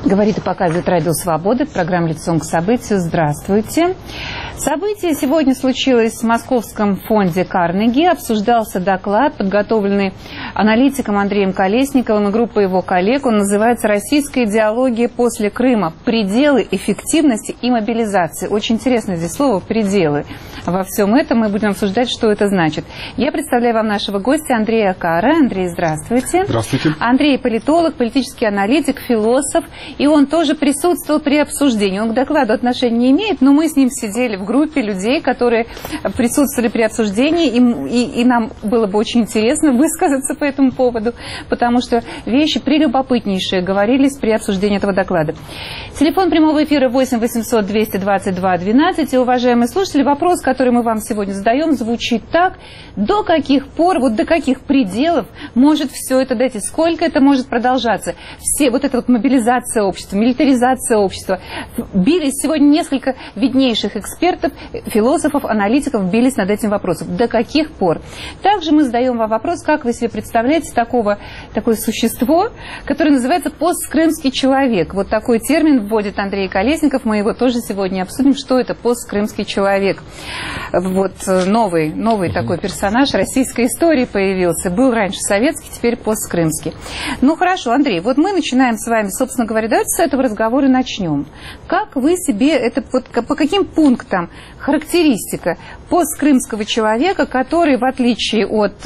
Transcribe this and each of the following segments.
Говорит и показывает Радио Свобода, программа «Лицом к событию». Здравствуйте. Событие сегодня случилось в Московском фонде Карнеги. Обсуждался доклад, подготовленный аналитиком Андреем Колесниковым и группой его коллег. Он называется «Российская идеология после Крыма. Пределы эффективности и мобилизации». Очень интересно здесь слово «пределы». Во всем этом мы будем обсуждать, что это значит. Я представляю вам нашего гостя Андрея Кара. Андрей, здравствуйте. Здравствуйте. Андрей политолог, политический аналитик, философ. И он тоже присутствовал при обсуждении. Он к докладу отношения не имеет, но мы с ним сидели в группе людей, которые присутствовали при обсуждении. И нам было бы очень интересно высказаться по этому поводу, потому что вещи прелюбопытнейшие говорились при обсуждении этого доклада. Телефон прямого эфира 8 800 222 12. И, уважаемые слушатели, вопрос, который мы вам сегодня задаем, звучит так. До каких пор, вот до каких пределов может все это дойти? Сколько это может продолжаться? Все вот эта вот мобилизация общества, милитаризация общества. Бились сегодня несколько виднейших экспертов, философов, аналитиков бились над этим вопросом. До каких пор? Также мы задаем вам вопрос, как вы себе представляете такое существо, которое называется посткрымский человек. Вот такой термин вводит Андрей Колесников. Мы его тоже сегодня обсудим, что это посткрымский человек. Вот новый такой персонаж российской истории появился. Был раньше советский, теперь посткрымский. Ну хорошо, Андрей, вот мы начинаем с вами, собственно говоря, давайте с этого разговора начнем. Как вы себе это, по каким пунктам характеристика посткрымского человека, который, в отличие от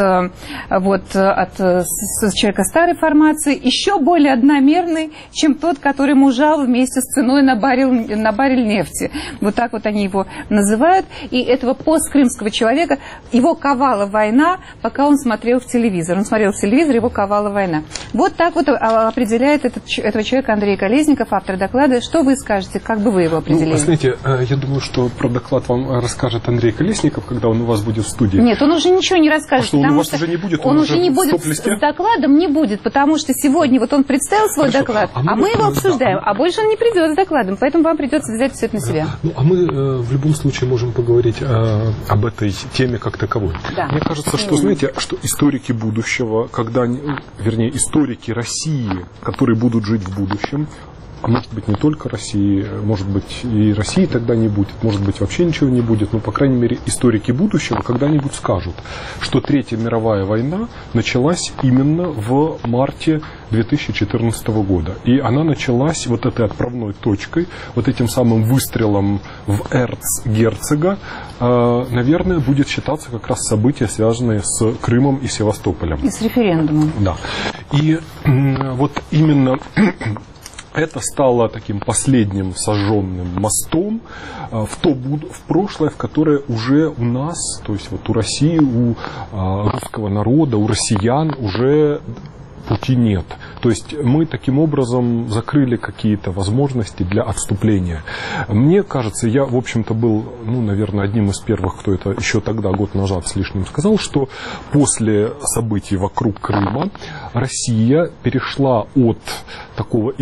человека старой формации, еще более одномерный, чем тот, который мужал вместе с ценой на баррель нефти. Вот так вот они его называют. И этого посткрымского человека, его ковала война, пока он смотрел в телевизор. Он смотрел в телевизор, его ковала война. Вот так вот определяет этого человека Андрей Колесников, автор доклада. Что вы скажете, как бы вы его определили? Ну, знаете, я думаю, что про доклад вам расскажет Андрей Колесников, когда он у вас будет в студии. Нет, он уже ничего не расскажет. Что он у вас уже не будет? Он уже не будет с докладом, не будет, потому что сегодня вот он представил свой доклад, а мы его обсуждаем, а больше он не придет с докладом, поэтому вам придется взять все это на себя. Ну, а мы в любом случае можем поговорить об этой теме как таковой. Да. Мне кажется, что, знаете, что историки будущего, историки России, которые будут жить в будущем, а может быть не только России, может быть и России тогда не будет, может быть вообще ничего не будет, но, по крайней мере, историки будущего когда-нибудь скажут, что Третья мировая война началась именно в марте 2014 года. И она началась вот этой отправной точкой, вот этим самым выстрелом в Эрцгерцога, наверное, будет считаться как раз события, связанные с Крымом и Севастополем. И с референдумом. Да. И вот именно... Это стало таким последним сожженным мостом в прошлое, в которое уже у нас, то есть вот у России, у русского народа, у россиян уже пути нет. То есть мы таким образом закрыли какие-то возможности для отступления. Мне кажется, я, в общем-то, был, наверное, одним из первых, кто это еще тогда, год назад с лишним, сказал, что после событий вокруг Крыма Россия перешла от такого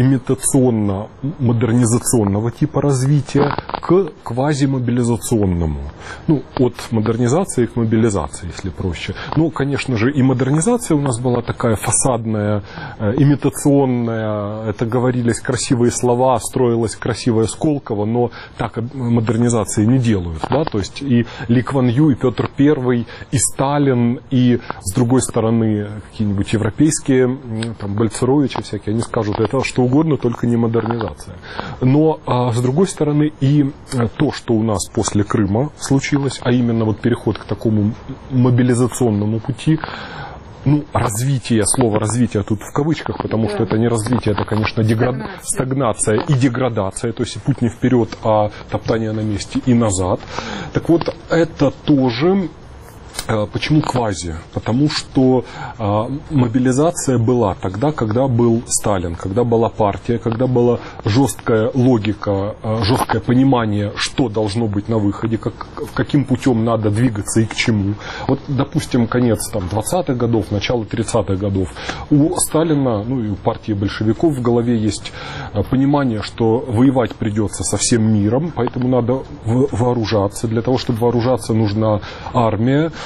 имитационно-модернизационного типа развития к квазимобилизационному. От модернизации к мобилизации, если проще. Конечно же, и модернизация у нас была такая фасадная, имитационная, это говорились красивые слова, строилось красивое Сколково, но так модернизации не делают. Да? То есть и Ли Кван Ю, и Петр I, и Сталин, и с другой стороны какие-нибудь европейские, там, Бальцеровичи всякие, они скажут, это что угодно, только не модернизация. Но с другой стороны и то, что у нас после Крыма случилось, а именно вот переход к такому мобилизационному пути, развитие, слово развитие тут в кавычках, потому что это не развитие, это, конечно, стагнация и деградация, то есть путь не вперед, а топтание на месте и назад. Так вот, это тоже... Почему квази? Потому что мобилизация была тогда, когда был Сталин, когда была партия, когда была жесткая логика, жесткое понимание, что должно быть на выходе, каким путем надо двигаться и к чему. Вот, допустим, конец 20-х годов, начало 30-х годов. У Сталина, и у партии большевиков в голове есть понимание, что воевать придется со всем миром, поэтому надо вооружаться. Для того, чтобы вооружаться, нужна армия.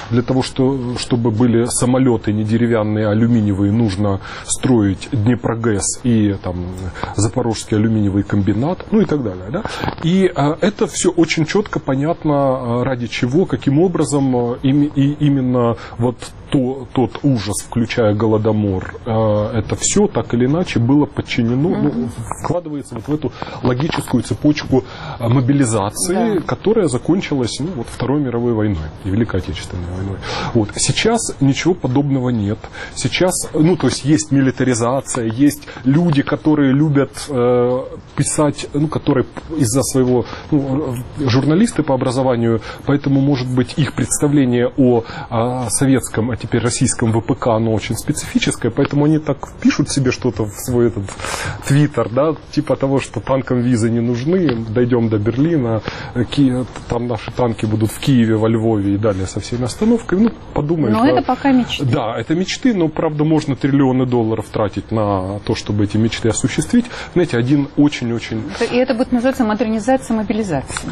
для того, чтобы были самолеты не деревянные, а алюминиевые, нужно строить Днепрогэс и там, Запорожский алюминиевый комбинат, ну и так далее. Да? И это все очень четко понятно, ради чего, каким образом именно вот тот ужас, включая Голодомор, это все так или иначе было подчинено, вкладывается вот в эту логическую цепочку мобилизации, которая закончилась вот, Второй мировой войной и Великой Отечественной войной. Вот. Сейчас ничего подобного нет. Сейчас, то есть милитаризация, есть люди, которые любят писать, которые из-за своего, журналисты по образованию, поэтому, может быть, их представление о советском, а теперь российском ВПК, оно очень специфическое, поэтому они так пишут себе что-то в свой этот твиттер, да, типа того, что танкам визы не нужны, дойдем до Берлина, там наши танки будут в Киеве, во Львове и далее со всеми остановками. Подумаешь. Но это пока мечты. Да, это мечты, но, правда, можно триллионы долларов тратить на то, чтобы эти мечты осуществить. Знаете, один очень-очень... И это будет называться модернизация, мобилизация.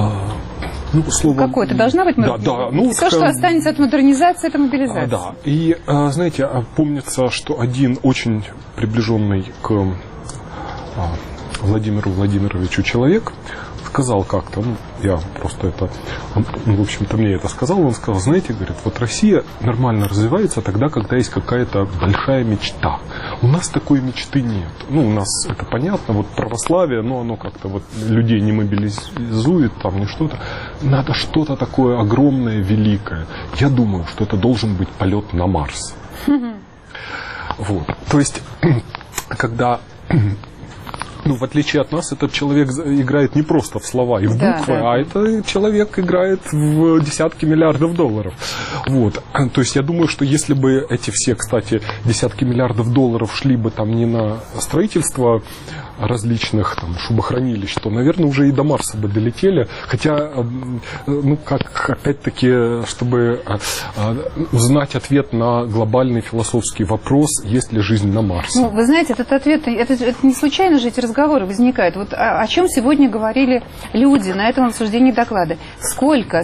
Какой-то должна быть модернизация. Все, что останется от модернизации, это мобилизация. Да. И, знаете, помнится, что один очень приближенный к Владимиру Владимировичу человек сказал как-то, я просто это, в общем-то, мне это сказал, он сказал, знаете, говорит, вот Россия нормально развивается тогда, когда есть какая-то большая мечта. У нас такой мечты нет. У нас это понятно, вот православие, но оно как-то вот людей не мобилизует, там не что-то. Надо что-то такое огромное, великое. Я думаю, что это должен быть полет на Марс. Вот. То есть, когда... в отличие от нас, этот человек играет не просто в слова и в буквы, а это человек играет в десятки миллиардов долларов. Вот. То есть я думаю, что если бы эти все, кстати, десятки миллиардов долларов шли бы там не на строительство различных там шубохранилищ, то, наверное, уже и до Марса бы долетели. Хотя, как опять-таки, чтобы узнать ответ на глобальный философский вопрос, есть ли жизнь на Марсе. Вы знаете, этот ответ, это не случайно же эти разговоры возникают. Вот о чем сегодня говорили люди на этом обсуждении доклада. Сколько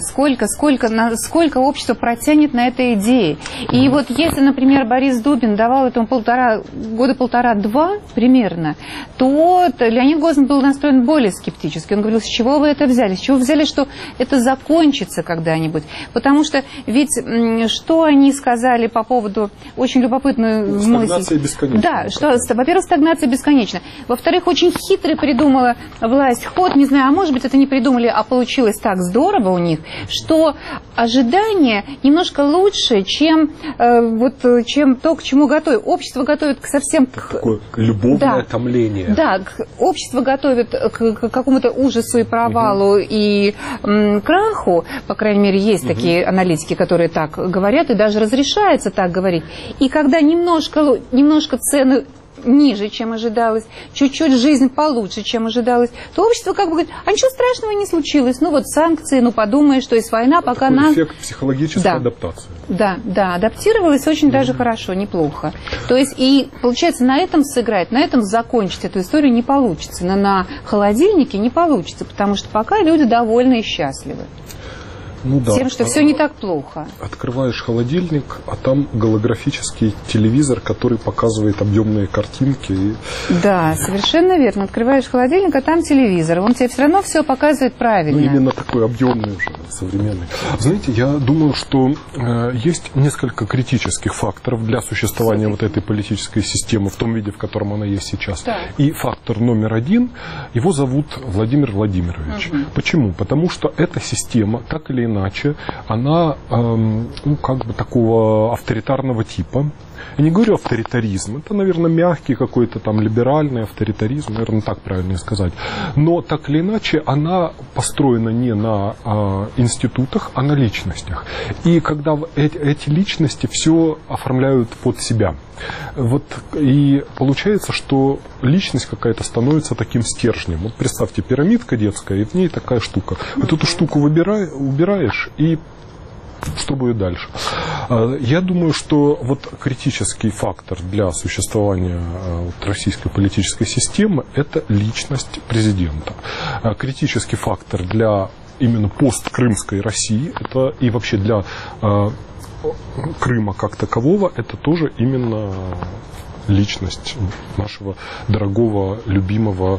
общество протянет на этой идее. И вот если, например, Борис Дубин давал этому года полтора-два примерно, то Леонид Гозман был настроен более скептически. Он говорил, с чего вы это взяли? С чего вы взяли, что это закончится когда-нибудь? Потому что ведь что они сказали по поводу очень любопытную мысль. Стагнация бесконечна. Да, что, во-первых, стагнация бесконечна. Во-вторых, очень хитро придумала власть ход, не знаю, а может быть, это не придумали, а получилось так здорово у них, что ожидание немножко лучше, чем то, к чему готовят. Общество готовит совсем такое любовное томление. Да, общество готовит к какому-то ужасу и провалу и краху, по крайней мере, есть такие аналитики, которые так говорят, и даже разрешается так говорить. И когда немножко цены ниже, чем ожидалось, чуть-чуть жизнь получше, чем ожидалось, то общество как бы говорит, а ничего страшного не случилось. Санкции, подумаешь, что есть война, пока нас... эффект психологической адаптации. Да, адаптировалось очень даже хорошо, неплохо. То есть, и получается, на этом сыграть, на этом закончить эту историю не получится. Но на холодильнике не получится, потому что пока люди довольны и счастливы. Тем, что все не так плохо. Открываешь холодильник, а там голографический телевизор, который показывает объемные картинки. Да, совершенно верно. Открываешь холодильник, а там телевизор. Он тебе все равно все показывает правильно. Именно такой объемный уже, современный. Знаете, я думаю, что есть несколько критических факторов для существования вот этой политической системы в том виде, в котором она есть сейчас. Да. И фактор номер один, его зовут Владимир Владимирович. Почему? Потому что эта система, так или иначе, она такого авторитарного типа. Я не говорю авторитаризм, это, наверное, мягкий какой-то там либеральный авторитаризм, наверное, так правильно сказать. Но так или иначе, она построена не на институтах, а на личностях. И когда эти личности все оформляют под себя. И получается, что личность какая-то становится таким стержнем. Представьте, пирамидка детская, и в ней такая штука. Вот эту штуку убираешь, и что будет дальше? Я думаю, что критический фактор для существования российской политической системы – это личность президента. Критический фактор для именно посткрымской России, это и вообще для Крыма как такового, это тоже именно личность нашего дорогого, любимого,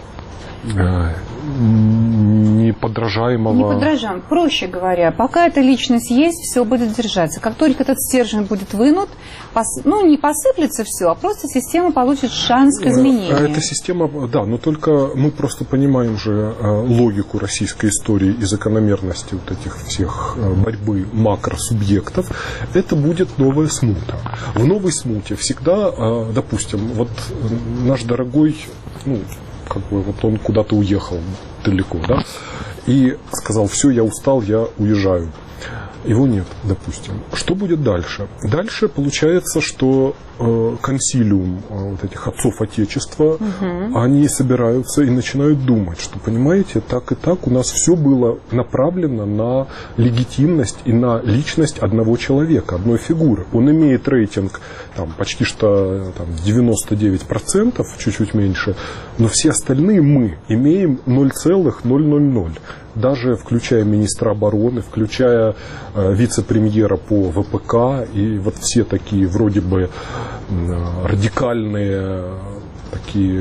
неподражаемого. Неподражаем. Проще говоря, пока эта личность есть, все будет держаться. Как только этот стержень будет вынут, не посыплется все, а просто система получит шанс к изменению. Эта система, да, но только мы просто понимаем же логику российской истории и закономерности вот этих всех борьбы макросубъектов. Это будет новая смута. В новой смуте всегда, допустим, вот наш дорогой, вот он куда-то уехал далеко, да, и сказал: все, я устал, я уезжаю. Его нет, допустим. Что будет дальше? Дальше получается, что консилиум вот этих отцов Отечества, они собираются и начинают думать, что, понимаете, так и так у нас все было направлено на легитимность и на личность одного человека, одной фигуры. Он имеет рейтинг почти что 99%, чуть-чуть меньше, но все остальные мы имеем 0,000. Даже включая министра обороны, включая вице-премьера по ВПК и вот все такие вроде бы радикальные, такие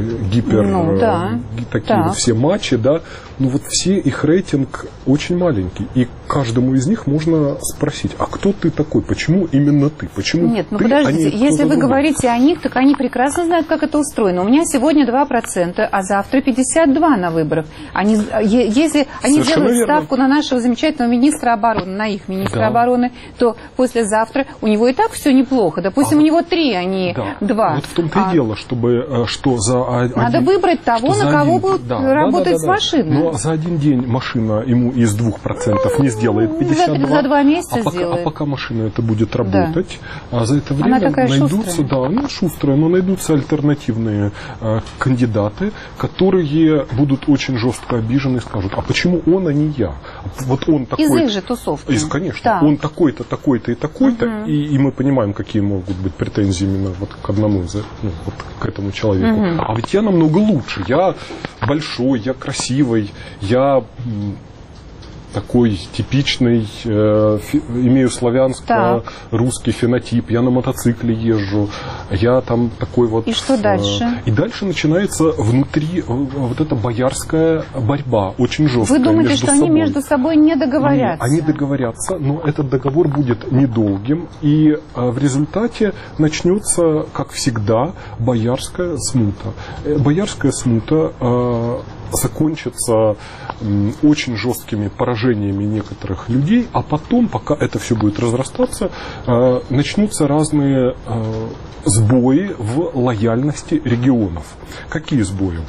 такие все матчи, да, вот все их рейтинг очень маленький, и каждому из них можно спросить: а кто ты такой, почему именно ты, почему Нет, ты, подождите, если вы говорите о них, так они прекрасно знают, как это устроено. У меня сегодня 2%, а завтра 52% на выборах. Если они делают ставку на нашего замечательного министра обороны, на их министра обороны, то послезавтра у него и так все неплохо. Допустим, у него 3, а не 2. Вот в том-то и дело, что за надо выбрать того, на кого будут работать с машиной. Но за один день машина ему из 2% не сделает 52. За 2 месяца сделает. А пока машина это будет работать, за это время она такая найдутся, шустрая. она шустрая, но найдутся альтернативные кандидаты, которые будут очень жестко обижены и скажут: а почему он, а не я? Вот он такой. Из их же тусовки. Конечно, он такой-то, такой-то и такой-то, и мы понимаем, какие могут быть претензии именно вот к одному, к этому человеку. А ведь я намного лучше, я большой, я красивый, я такой типичный, имею славянско-русский фенотип, я на мотоцикле езжу, я там такой вот... И что дальше? И дальше начинается внутри вот эта боярская борьба, очень жесткая. Вы думаете, что они между собой не договорятся? Они договорятся, но этот договор будет недолгим, и в результате начнется, как всегда, боярская смута. Боярская смута закончится очень жесткими поражениями некоторых людей, а потом, пока это все будет разрастаться, начнутся разные сбои в лояльности регионов. Какие сбои?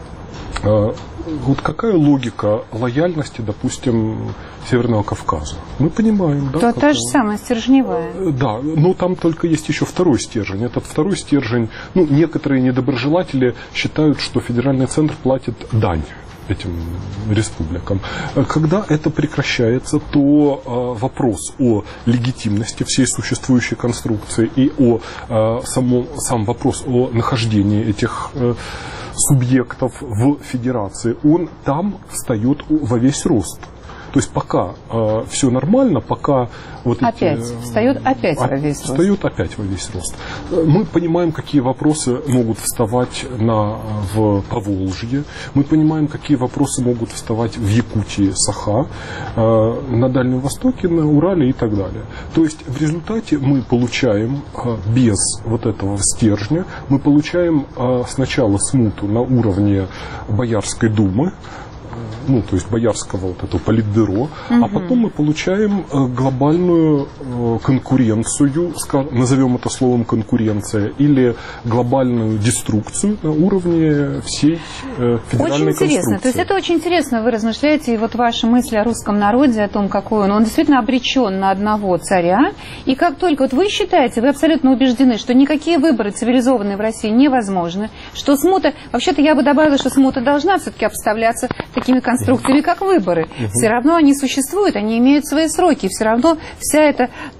Вот какая логика лояльности, допустим, Северного Кавказа? Мы понимаем, да? Та же самая, стержневая. Да, но там только есть еще второй стержень. Этот второй стержень, некоторые недоброжелатели считают, что федеральный центр платит дань этим республикам. Когда это прекращается, то вопрос о легитимности всей существующей конструкции и сам вопрос о нахождении этих субъектов в федерации, он там встает во весь рост. То есть пока все нормально, пока встает опять во весь рост. Встает опять во весь рост. Мы понимаем, какие вопросы могут вставать в Поволжье, мы понимаем, какие вопросы могут вставать в Якутии, Саха, на Дальнем Востоке, на Урале и так далее. То есть в результате мы получаем без вот этого стержня, мы получаем сначала смуту на уровне Боярской думы, то есть боярского вот этого политбюро, а потом мы получаем глобальную конкуренцию, назовем это словом конкуренция, или глобальную деструкцию на уровне всей федеральной конструкции. Очень интересно. То есть это очень интересно, вы размышляете, и вот ваши мысли о русском народе, о том, какой он действительно обречен на одного царя, и как только вы считаете, вы абсолютно убеждены, что никакие выборы цивилизованные в России невозможны, что смута, вообще-то я бы добавила, что смута должна все-таки обставляться такими конструкциями, как выборы. Все равно они существуют, они имеют свои сроки, все равно вся эта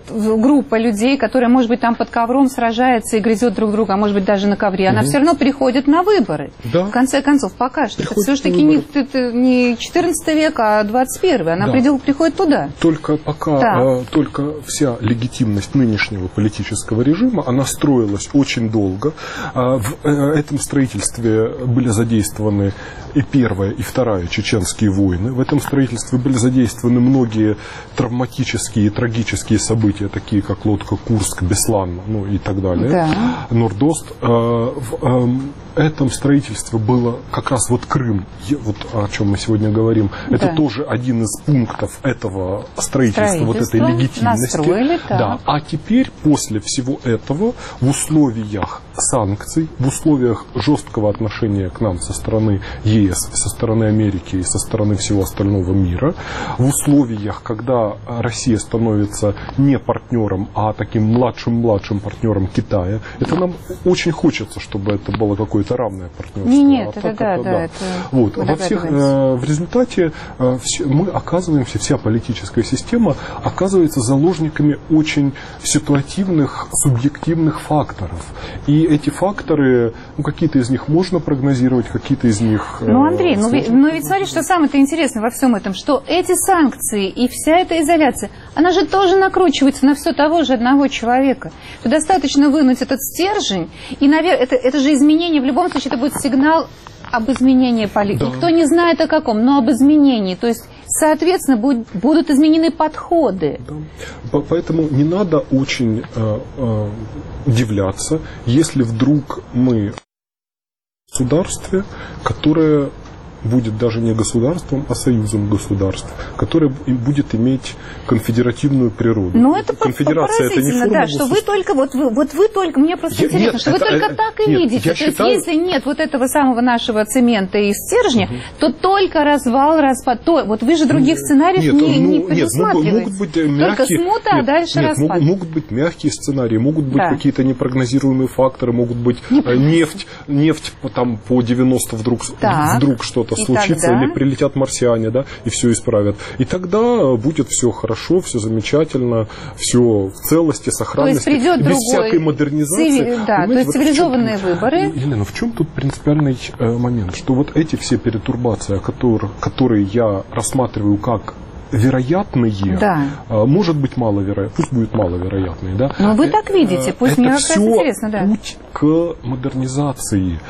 группа людей, которая, может быть, там под ковром сражается и грызет друг друга, а может быть, даже на ковре, она все равно приходит на выборы. Да. В конце концов, пока что. Это все-таки не 14 век, а 21. Она приходит туда. Только пока, только вся легитимность нынешнего политического режима, она строилась очень долго. В этом строительстве были задействованы и Первая, и Вторая чеченские войны. В этом строительстве были задействованы многие травматические и трагические события, такие как лодка Курск, Беслан, ну и так далее, Нордост. В этом строительстве было как раз вот Крым, вот о чем мы сегодня говорим, это тоже один из пунктов этого строительства, вот этой легитимности. Да. А теперь, после всего этого, в условиях санкций, в условиях жесткого отношения к нам со стороны ЕС, со стороны Америки и со стороны всего остального мира, в условиях, когда Россия становится не партнером, а таким младшим партнером Китая, это нам очень хочется, чтобы это было какое-то равное партнерство. Нет, это вот. В результате мы оказываемся, вся политическая система оказывается заложниками очень ситуативных, субъективных факторов. И эти факторы, какие-то из них можно прогнозировать, какие-то из них... Андрей, но ведь смотри, что самое-то интересное во всем этом, что эти санкции и вся эта изоляция, она же тоже накручивается на все того же одного человека. То достаточно вынуть этот стержень, и, наверное, это же изменение, в любом случае, это будет сигнал об изменении политики. Да. Никто не знает о каком, но об изменении. То есть, соответственно, будут изменены подходы. Да. Поэтому не надо очень удивляться, если вдруг мы в государстве, которое будет даже не государством, а союзом государств, которое будет иметь конфедеративную природу. Но это конфедерация, это не форма что вы только, вы только, мне просто интересно, что вы только так и видите. То есть, если нет вот этого самого нашего цемента и стержня, то только развал, распад. Вот вы же других сценариев не предусматриваете. Могут быть мягкие, только смута, а дальше распад. Могут быть мягкие сценарии, могут быть какие-то непрогнозируемые факторы, могут быть нефть там по 90 вдруг что-то случится, или прилетят марсиане, да, и все исправят. И тогда будет все хорошо, все замечательно, все в целости, сохранности, то есть придет без всякой модернизации. То есть цивилизованные выборы. Елена, в чем тут принципиальный момент? Что вот эти все перетурбации, которые я рассматриваю как вероятные, может быть маловероятные, пусть будет маловероятные, да. Но вы так видите, пусть мне как раз интересно, да. Путь к модернизации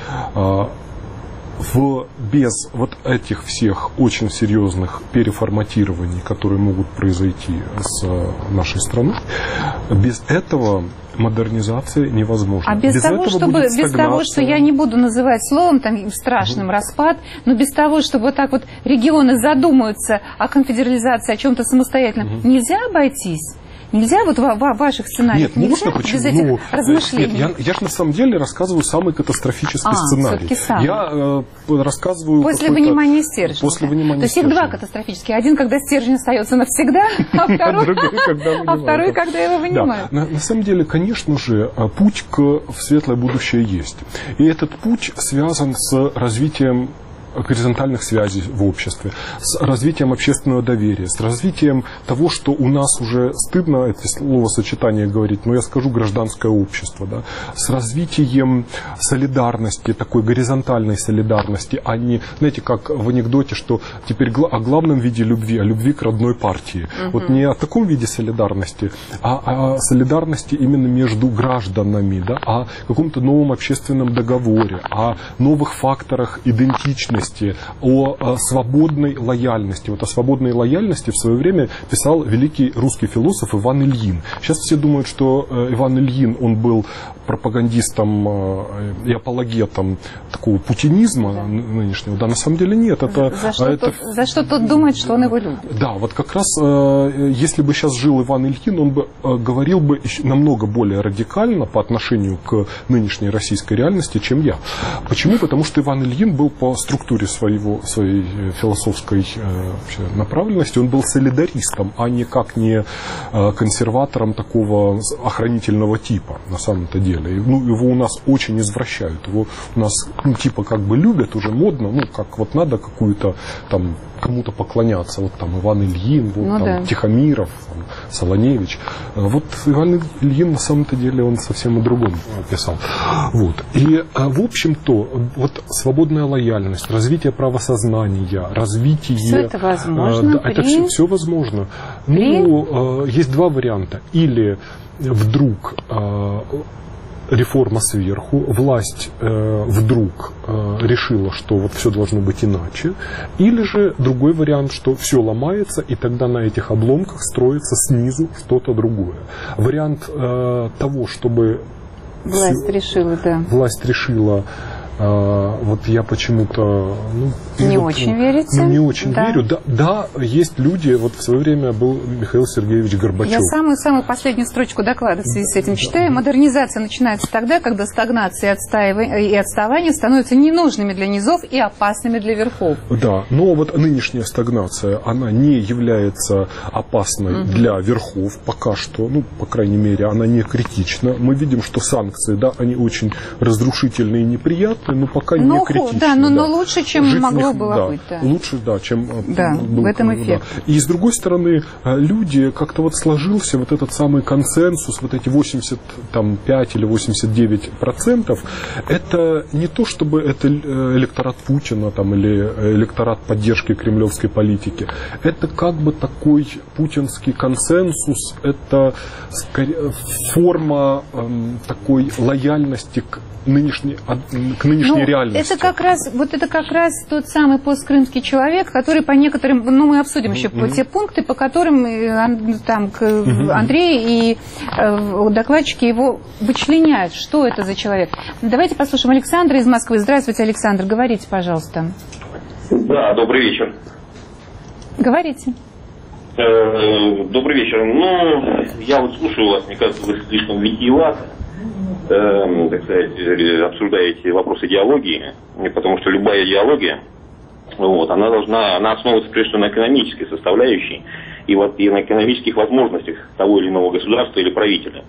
без вот этих всех очень серьезных переформатирований, которые могут произойти с нашей страной, без этого модернизация невозможна. А без того, что я не буду называть словом там, страшным распад, но без того, чтобы вот так вот регионы задумаются о конфедерализации, о чем-то самостоятельном, нельзя обойтись? Нельзя вот в ваших сценариях? Нет, можно, почему? Без этих размышлений? Нет, я же на самом деле рассказываю самый катастрофический сценарий. Я рассказываю... После вынимания стержня. После вынимания То есть их два катастрофические. Один, когда стержень остается навсегда, а второй, когда его вынимают. На самом деле, конечно же, путь в светлое будущее есть. И этот путь связан с развитием горизонтальных связей в обществе, с развитием общественного доверия, с развитием того, что у нас уже стыдно это словосочетание говорить, но я скажу гражданское общество, да, с развитием солидарности, такой горизонтальной солидарности, а не, знаете, как в анекдоте, что теперь о главном виде любви, о любви к родной партии. Вот не о таком виде солидарности, а о солидарности именно между гражданами, да, о каком-то новом общественном договоре, о новых факторах идентичности, о свободной лояльности. Вот о свободной лояльности в свое время писал великий русский философ Иван Ильин. Сейчас все думают, что Иван Ильин, он был пропагандистом и апологетом такого путинизма нынешнего. Да, на самом деле нет. За что тот думает, что он его любит. Да, вот как раз, если бы сейчас жил Иван Ильин, он бы говорил бы намного более радикально по отношению к нынешней российской реальности, чем я. Почему? Потому что Иван Ильин был по структуре своей философской направленности, он был солидаристом, а никак не консерватором такого охранительного типа, на самом-то деле. Его у нас очень извращают, его у нас типа как бы любят, уже модно, как вот надо какую-то там кому-то поклоняться. Вот там Иван Ильин, вот, ну, там, да. Тихомиров, там, Солоневич. Вот Иван Ильин на самом-то деле он совсем о другом писал. Вот. И, в общем-то, вот свободная лояльность, развитие правосознания, развитие... Все это возможно. Да, это все возможно. Ну, есть два варианта. Или вдруг реформа сверху, власть вдруг решила, что вот все должно быть иначе, или же другой вариант, что все ломается, и тогда на этих обломках строится снизу что-то другое. Вариант того, чтобы власть решила, да. Власть решила. Вот я почему-то не очень верите? Не очень верю. Да, есть люди. Вот в свое время был Михаил Сергеевич Горбачев. Я самую последнюю строчку доклада в связи с этим читаю. Модернизация начинается тогда, когда стагнация и отставание становятся ненужными для низов и опасными для верхов. Да, но вот нынешняя стагнация, она не является опасной для верхов пока что. Ну, по крайней мере, она не критична. Мы видим, что санкции, да, они очень разрушительные и неприятные. Но пока не критично. Да, но лучше, чем жить могло было быть. Да. Лучше, да, чем был. В этом эффект. Да. И с другой стороны, люди, как-то вот сложился вот этот самый консенсус, вот эти 85 или 89%, это не то, чтобы это электорат Путина там, или электорат поддержки кремлевской политики. Это как бы такой путинский консенсус, это форма такой лояльности к нынешней реальности. Это как раз тот самый посткрымский человек, который по некоторым, мы обсудим еще те пункты, по которым там Андрей и докладчики его вычленяют, что это за человек. Давайте послушаем Александра из Москвы. Здравствуйте, Александр, говорите, пожалуйста. Да, добрый вечер. Говорите. Добрый вечер. Я вот слушаю вас, мне кажется, вы слишком витиеваты, так сказать, обсуждаете вопросы идеологии, потому что любая идеология, она основывается прежде всего на экономической составляющей и на экономических возможностях того или иного государства или правителя.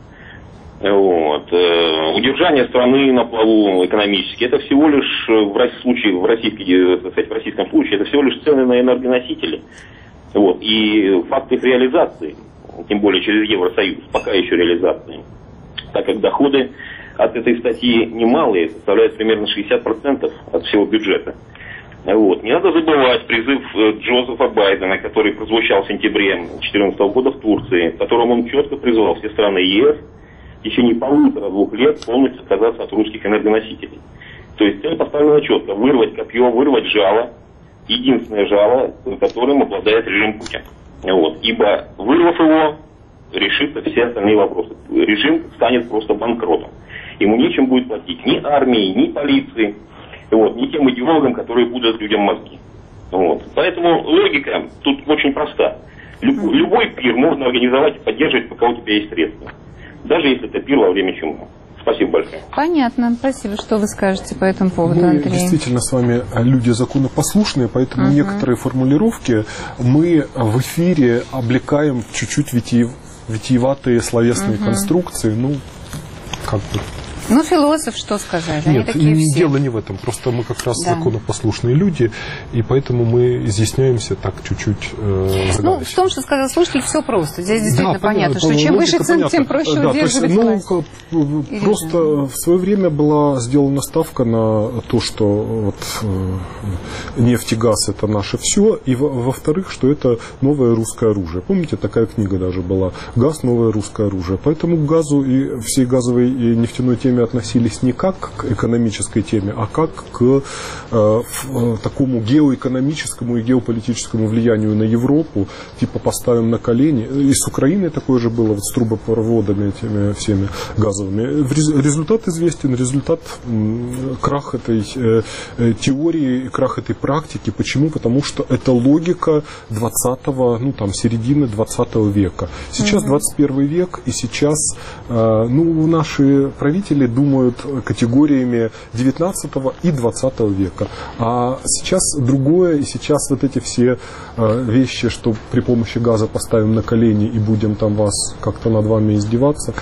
Удержание страны на плаву экономически, это всего лишь в российском случае, это всего лишь цены на энергоносители. И факт их реализации, тем более через Евросоюз, пока еще реализации, так как доходы от этой статьи немалые, составляют примерно 60% от всего бюджета. Не надо забывать призыв Джозефа Байдена, который прозвучал в сентябре 2014 года в Турции, в котором он четко призвал все страны ЕС в течение 1,5-2 лет полностью отказаться от русских энергоносителей. То есть цель поставлена четко: вырвать копье, вырвать жало, единственное жало, которым обладает режим Путина. Ибо вырвав его, решится все остальные вопросы. Режим станет просто банкротом. Ему нечем будет платить ни армии, ни полиции, ни тем идеологам, которые путают людям мозги. Поэтому логика тут очень проста. Любой пир можно организовать и поддерживать, пока у тебя есть средства. Даже если это пир во время чумы. Спасибо большое. Понятно. Спасибо. Что вы скажете по этому поводу, Андрей? Мы действительно с вами люди законопослушные, поэтому некоторые формулировки мы в эфире облекаем в чуть-чуть витиеватые словесные конструкции. Философ что сказать? Нет, дело не в этом. Просто мы как раз законопослушные люди, и поэтому мы изъясняемся так чуть-чуть загадочно. В том, что сказал слушатель, все просто. Здесь действительно понятно, что чем выше цен, тем проще удерживать власть. Просто в свое время была сделана ставка на то, что нефть и газ – это наше все, и во-вторых, что это новое русское оружие. Помните, такая книга даже была «Газ – новое русское оружие». Поэтому к газу и всей газовой и нефтяной теме относились не как к экономической теме, а как к такому геоэкономическому и геополитическому влиянию на Европу, типа поставим на колени. И с Украиной такое же было, с трубопроводами этими всеми газовыми. Результат известен, результат крах этой теории, крах этой практики. Почему? Потому что это логика 20-го, середины 20 века. Сейчас 21 век, и сейчас наши правители думают категориями 19 и 20 века. А сейчас другое, и сейчас вот эти все вещи, что при помощи газа поставим на колени и будем там вас как-то над вами издеваться,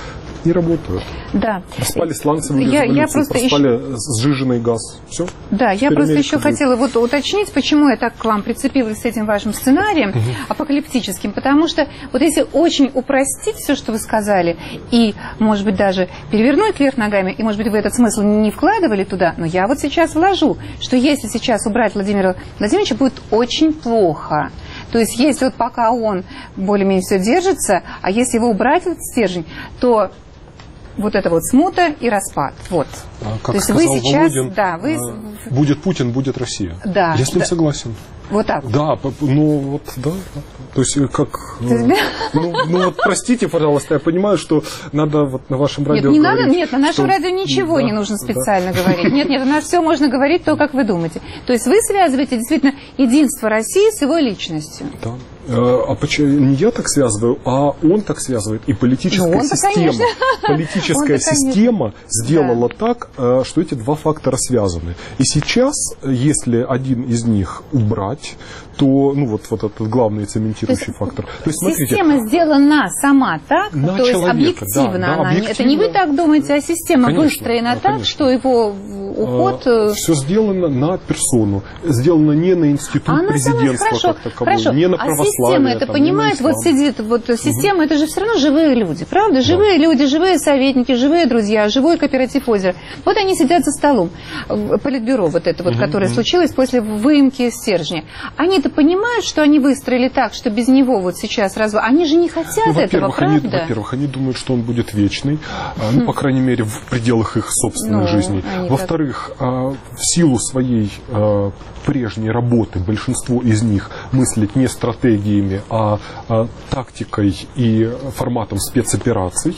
не работают. Да. Проспали сланцевую революцию, проспали сжиженный газ. Все. Да, я просто еще хотела вот уточнить, почему я так к вам прицепилась с этим вашим сценарием апокалиптическим. Потому что вот если очень упростить все, что вы сказали, и, может быть, даже перевернуть вверх ногами, и, может быть, вы этот смысл не вкладывали туда, но я вот сейчас вложу, что если сейчас убрать Владимира Владимировича, будет очень плохо. То есть, если вот пока он более-менее все держится, а если его убрать, этот стержень, то вот это вот смута и распад. Вот. Как то есть сказал вы сейчас, Володин, да, вы... будет Путин, будет Россия. Да, я с ним согласен. Вот так. Да, ну вот, да. То есть, как... Ну, вот, простите, пожалуйста, я понимаю, что надо вот на вашем радио Нет, не говорить, надо, нет, на нашем радио ничего не нужно специально говорить. Нет, у нас все можно говорить то, как вы думаете. То есть вы связываете действительно единство России с его личностью. Да. А почему не я так связываю, а он так связывает. И политическая система. Политическая система сделала так, что эти два фактора связаны. И сейчас, если один из них убрать, то, ну, вот этот главный цементирующий фактор. То есть, смотрите, система сделана сама так, то есть человека, объективно да, она. объективно. Это не вы так думаете, а система выстроена так, что его уход... Все сделано на персону. Сделано не на институт президентства как таковой, не на православие. Система это понимает, вот сидит, вот система, это же все равно живые люди, правда? Живые люди, живые советники, живые друзья, живой кооператив «Озеро». Вот они сидят за столом, политбюро вот это вот, которое случилось после выемки стержня. Они-то понимают, что они выстроили так, что без него вот сейчас они же не хотят этого, правда? Во-первых, они думают, что он будет вечный, ну, по крайней мере, в пределах их собственной жизни. Во-вторых, в силу своей прежней работы большинство из них мыслит не стратегиями, а тактикой и форматом спецопераций.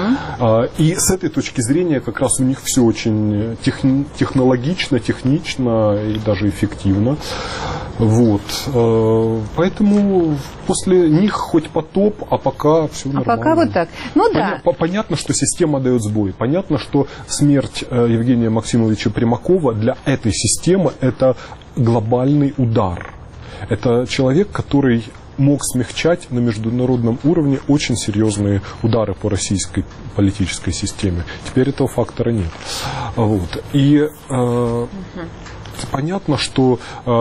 И с этой точки зрения как раз у них все очень технологично, технично и даже эффективно. Вот. Поэтому после них хоть потоп, а пока все нормально. А пока вот так. Ну да. Понятно, что система дает сбой. Понятно, что смерть Евгения Максимовича Примакова для этой системы это глобальный удар. Это человек, который мог смягчать на международном уровне очень серьезные удары по российской политической системе. Теперь этого фактора нет. Вот. И понятно, что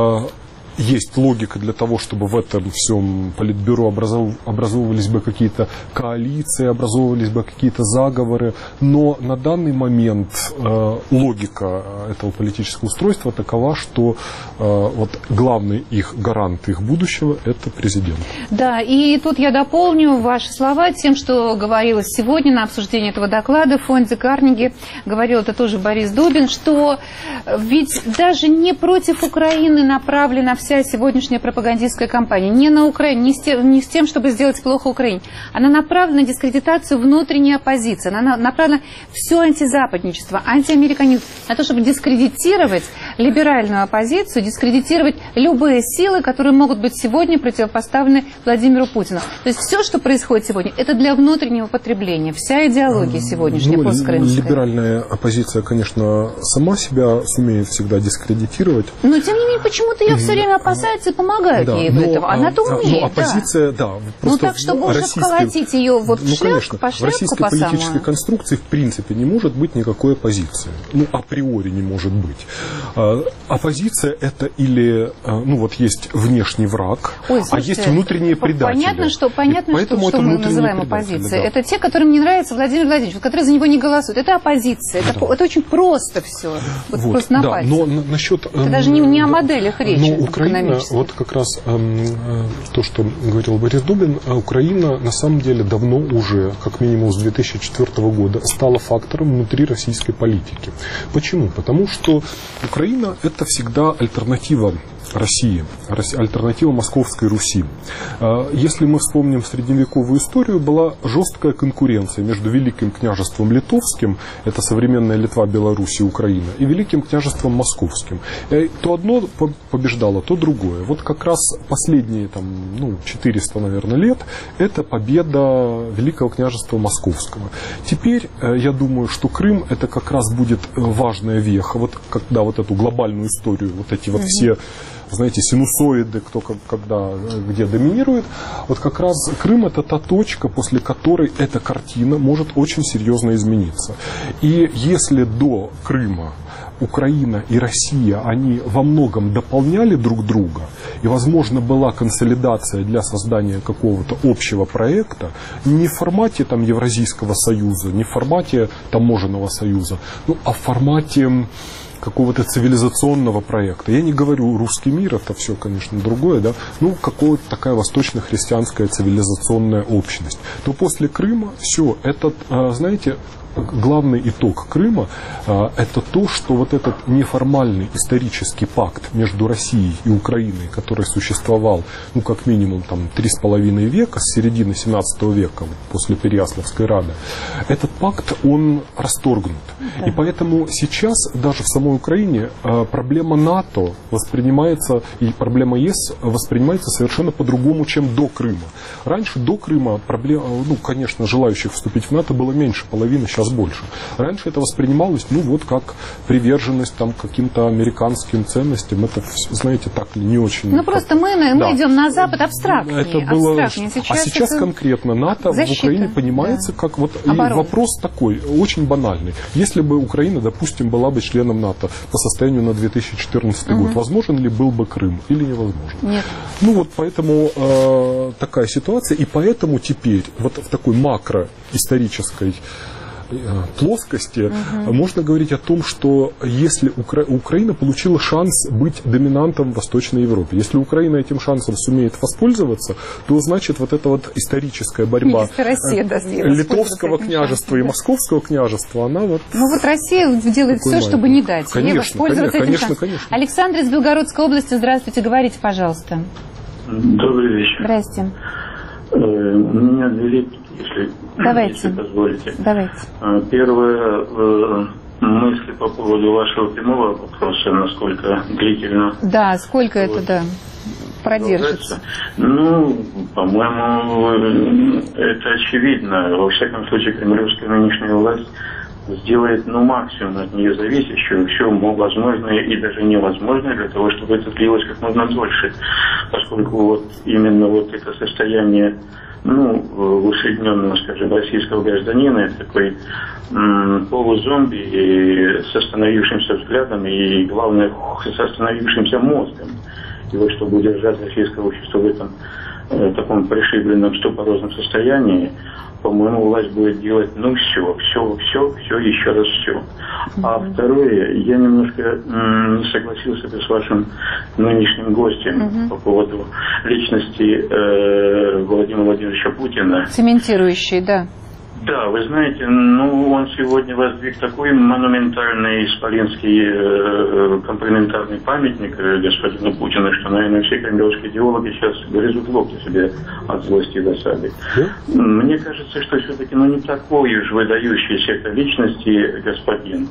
есть логика для того, чтобы в этом всем политбюро образовывались бы какие-то коалиции, образовывались бы какие-то заговоры, но на данный момент логика этого политического устройства такова, что вот главный их гарант их будущего – это президент. Да, и тут я дополню ваши слова тем, что говорилось сегодня на обсуждении этого доклада в фонде Карнеги, говорил это тоже Борис Дубин, что ведь даже не против Украины направлена вся сегодняшняя пропагандистская кампания. Не на Украине, не с тем, чтобы сделать плохо Украине. Она направлена на дискредитацию внутренней оппозиции. Она направлена все антизападничество, антиамериканизм, на то, чтобы дискредитировать либеральную оппозицию, дискредитировать любые силы, которые могут быть сегодня противопоставлены Владимиру Путину. То есть все, что происходит сегодня, это для внутреннего потребления. Вся идеология сегодняшняя посткрымская. Либеральная оппозиция, конечно, сама себя сумеет всегда дискредитировать. Но тем не менее, почему-то ее все время опасаются и помогают ей в этом. Она-то умеет. Но оппозиция, да. Ну так, чтобы уже вколотить ее вот в шляпку, по шляпку, в российской политической конструкции в принципе не может быть никакой оппозиции. Ну, априори не может быть. Оппозиция это или, ну вот есть внешний враг, а есть внутренние предатели. Понятно, что мы называем оппозицией. Да. Это те, которым не нравится Владимир Владимирович, которые за него не голосуют. Это оппозиция. Это очень просто все. Вот просто на пальцах. Но насчет... Это даже не о моделях речи. Но Украина, вот как раз то, что говорил Борис Дубин, Украина на самом деле давно уже, как минимум с 2004 года, стала фактором внутри российской политики. Почему? Потому что Украина это всегда альтернатива России, альтернатива Московской Руси. Если мы вспомним средневековую историю, была жесткая конкуренция между Великим княжеством Литовским, это современная Литва, Беларусь и Украина, и Великим княжеством Московским. То одно побеждало, то другое. Вот как раз последние 400, наверное, лет это победа Великого княжества Московского. Теперь я думаю, что Крым это как раз будет важная веха. Вот когда вот эту глобальную историю, вот эти вот все знаете, синусоиды, кто когда, где доминирует. Вот как раз Крым – это та точка, после которой эта картина может очень серьезно измениться. И если до Крыма Украина и Россия, они во многом дополняли друг друга, и, возможно, была консолидация для создания какого-то общего проекта, не в формате там Евразийского союза, не в формате таможенного союза, ну, а в формате какого-то цивилизационного проекта. Я не говорю русский мир, это все, конечно, другое, да, ну, какая-то такая восточно-христианская цивилизационная общность. То после Крыма все, это, знаете, главный итог Крыма – это то, что вот этот неформальный исторический пакт между Россией и Украиной, который существовал, ну, как минимум, там, 3,5 века, с середины 17 века, вот, после Переяславской Рады, этот пакт, он расторгнут. Да. И поэтому сейчас даже в самой Украине проблема НАТО воспринимается, и проблема ЕС воспринимается совершенно по-другому, чем до Крыма. Раньше, до Крыма, ну, конечно, желающих вступить в НАТО было меньше половины, сейчас больше. Раньше это воспринималось, ну, вот как приверженность там каким-то американским ценностям. Это, знаете, так не очень... Ну, просто мы идем на Запад абстрактнее. Это было... Сейчас это... конкретно НАТО в Украине понимается, да, как вот... И вопрос такой, очень банальный. Если бы Украина, допустим, была бы членом НАТО по состоянию на 2014 год, возможен ли был бы Крым или невозможно? Нет. Ну, вот поэтому такая ситуация. И поэтому теперь вот в такой макроисторической плоскости можно говорить о том, что если Украина получила шанс быть доминантом в Восточной Европе, если Украина этим шансом сумеет воспользоваться, то значит вот эта вот историческая борьба Литовского княжества и Московского княжества, она вот... Ну вот Россия делает все, чтобы не дать ей воспользоваться этим шансом. Конечно. Александр из Белгородской области, здравствуйте, говорите, пожалуйста. Добрый вечер. Здрасте. У меня две реплики, если позволите. Давайте. Первая мысль по поводу вашего прямого вопроса, насколько длительно... Да, сколько это, да, продержится? Ну, по-моему, это очевидно. Во всяком случае, кремлевская нынешняя власть сделает, ну, максимум от нее зависящего, все возможное и даже невозможное для того, чтобы это длилось как можно дольше. Поскольку вот именно вот это состояние, ну, усредненного, скажем, российского гражданина, это такой полузомби с остановившимся взглядом и, главное, с остановившимся мозгом. И вот чтобы удержать российское общество в этом таком пришибленном стопорозном состоянии, по-моему, власть будет делать, ну, все, еще раз все. А второе, я немножко не согласился с вашим нынешним гостем по поводу личности Владимира Владимировича Путина. Цементирующий, да. Да, вы знаете, ну, он сегодня воздвиг такой монументальный исполинский комплиментарный памятник господину Путину, что, наверное, все кремлевские идеологи сейчас грызут локти себе от злости и досады. Мне кажется, что все-таки, ну, не такой уж выдающийся личности господин.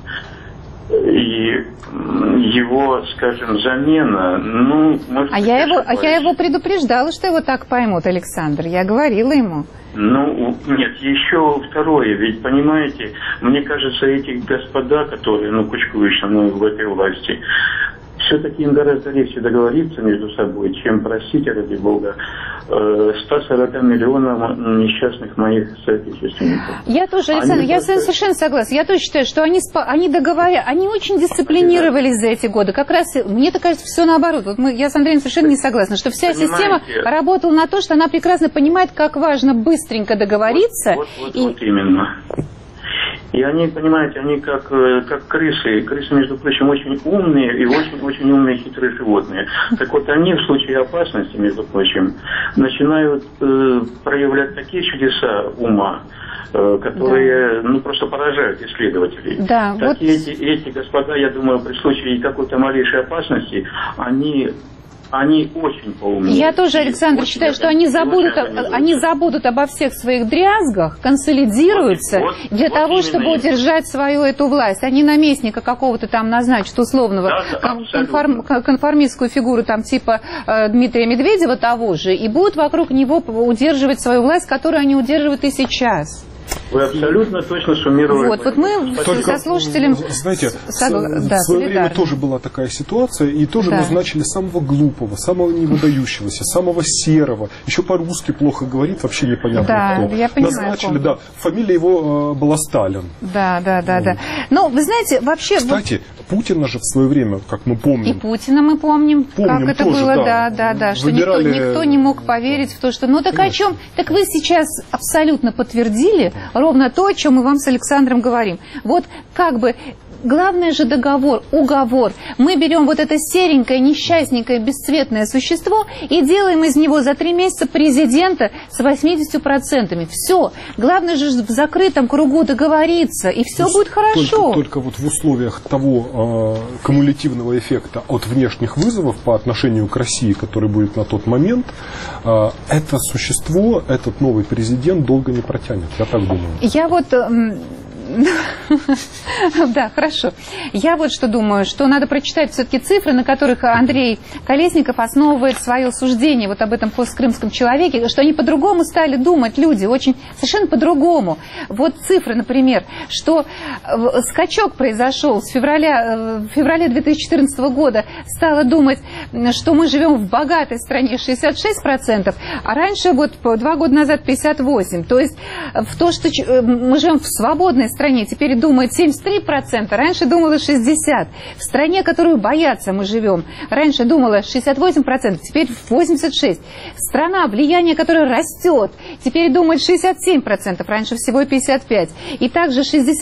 И его, скажем, замена, ну, может быть... я его предупреждала, что его так поймут, Александр. Я говорила ему. Ну, нет, еще второе. Ведь, понимаете, мне кажется, эти господа, которые, ну, кучкуются, ну, в этой власти, все-таки им гораздо легче договориться между собой, чем, простите, ради бога, 140 миллионов несчастных моих соотечественников. Я тоже, Александр, я совершенно согласна. Я тоже считаю, что они договорят, они очень дисциплинировались за эти годы. Как раз, мне так кажется, все наоборот. Вот я с Андреем совершенно не согласна, что вся система работала на то, что она прекрасно понимает, как важно быстренько договориться. Вот именно. И они, понимаете, они как крысы. Крысы, между прочим, очень умные и очень-очень умные хитрые животные. Так вот, они в случае опасности, между прочим, начинают проявлять такие чудеса ума, которые, ну, просто поражают исследователей. Да, так вот... эти господа, я думаю, при случае какой-то малейшей опасности, они очень поумнее. Я тоже, Александр, считаю, что они забудут обо всех своих дрязгах, консолидируются для того, чтобы удержать свою эту власть. Они наместника какого-то там назначат, условного, конформистскую фигуру там типа Дмитрия Медведева того же, и будут вокруг него удерживать свою власть, которую они удерживают и сейчас. Вы абсолютно точно суммировали. Вот мы со слушателем... Знаете, в свое время тоже была такая ситуация, и тоже назначили самого глупого, самого невыдающегося, самого серого, еще по-русски плохо говорит, вообще непонятно кто. Я понимаю, назначили, фамилия его была Сталин. Да. Но, вы знаете, вообще... Кстати, Путина же в свое время, как мы помним... И Путина мы помним как это тоже, было, да, что никто не мог поверить в то, что... Ну так конечно. О чем? Так вы сейчас абсолютно подтвердили ровно то, о чем мы вам с Александром говорим. Вот как бы... Главное же уговор. Мы берем вот это серенькое, несчастненькое, бесцветное существо и делаем из него за 3 месяца президента с 80%. Все. Главное же в закрытом кругу договориться, и все будет хорошо. Только вот в условиях того кумулятивного эффекта от внешних вызовов по отношению к России, который будет на тот момент, это существо, этот новый президент долго не протянет. Я так думаю. Я вот... Да, хорошо. Я вот что думаю, что надо прочитать все-таки цифры, на которых Андрей Колесников основывает свое суждение вот об этом посткрымском человеке, что они по-другому стали думать люди, очень совершенно по-другому. Вот цифры, например, что скачок произошел в феврале 2014 года, стало думать, что мы живем в богатой стране 66%, а раньше вот 2 года назад 58%. То есть в то, что мы живем в свободной стране, теперь думает 73%, раньше думала 60%. В стране, которую боятся, мы живем, раньше думала 68%, теперь 86%. Страна, влияние которой растет, теперь думает 67%, раньше всего 55%. И также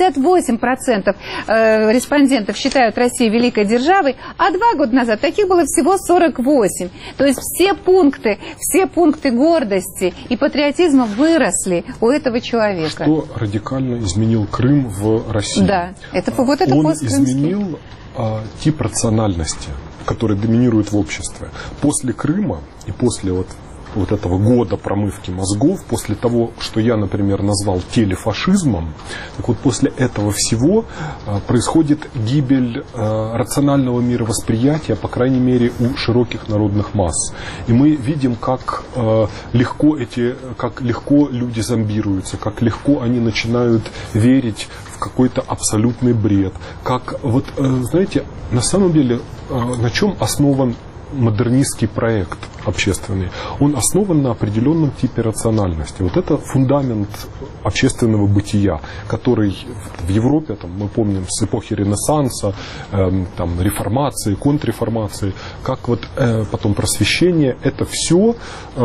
68% респондентов считают Россию великой державой, а 2 года назад таких было всего 48%. То есть все пункты гордости и патриотизма выросли у этого человека. Что радикально изменил Крым в России? Да, он изменил тип рациональности, который доминирует в обществе. После Крыма и после вот этого года промывки мозгов, после того, что я, например, назвал телефашизмом, так вот после этого всего происходит гибель рационального мировосприятия, по крайней мере, у широких народных масс. И мы видим, как легко люди зомбируются, как легко они начинают верить в какой-то абсолютный бред. Как, знаете, на самом деле, на чем основан модернистский проект общественный? Он основан на определенном типе рациональности. Вот это фундамент общественного бытия, который в Европе, мы помним, с эпохи Ренессанса, реформации, контрреформации, как потом просвещение, это все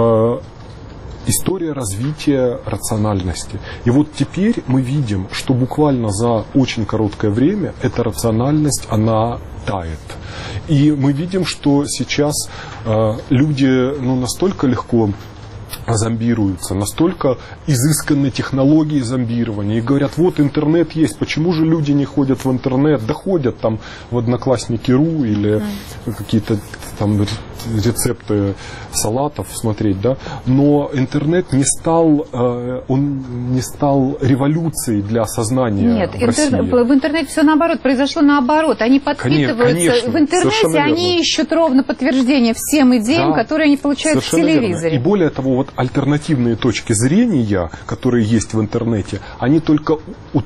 история развития рациональности. И вот теперь мы видим, что буквально за очень короткое время эта рациональность, она тает. И мы видим, что сейчас люди настолько легко зомбируются, настолько изысканные технологии зомбирования. И говорят, вот интернет есть, почему же люди не ходят в интернет? Да ходят там в Одноклассники.ру или какие-то там рецепты салатов смотреть, да? Но интернет не стал революцией для сознания. Нет, в России. В интернете все наоборот, произошло наоборот. Они подпитываются. Конечно, в интернете они ищут ровно подтверждение всем идеям, которые они получают в телевизоре. Верно. И более того, альтернативные точки зрения, которые есть в интернете, они только